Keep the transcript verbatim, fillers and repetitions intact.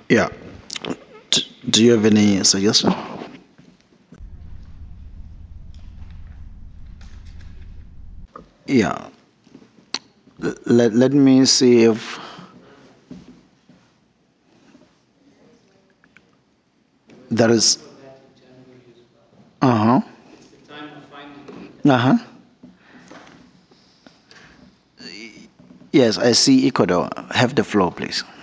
Yeah. D- do you have any suggestion? Yeah. L- let, let me see if there is. Uh huh. Uh huh. Yes, I see Ecuador. Have the floor, please.